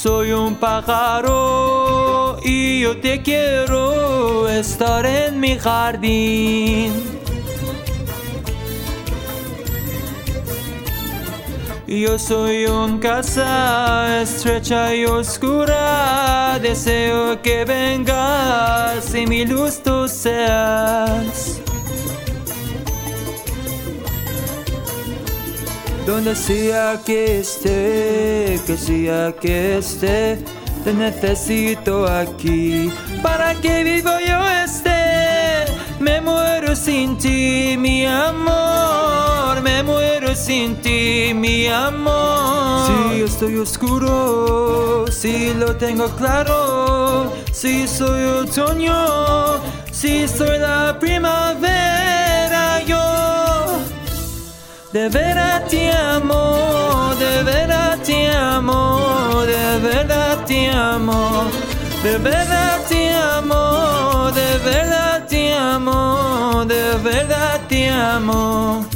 soy un pájaro y yo te quiero estar en mi jardín. Yo soy una casa estrecha y oscura, deseo que vengas y mi luz tú seas. Donde sea que esté, te necesito aquí. Para que vivo yo esté, me muero sin ti, mi amor. Me muero sin ti, mi amor. Si estoy oscuro, si lo tengo claro, si soy otoño, si soy la primavera, yo de verdad te amo, de verdad te amo, de verdad te amo, de verdad te amo, de verdad te amo, de verdad te amo.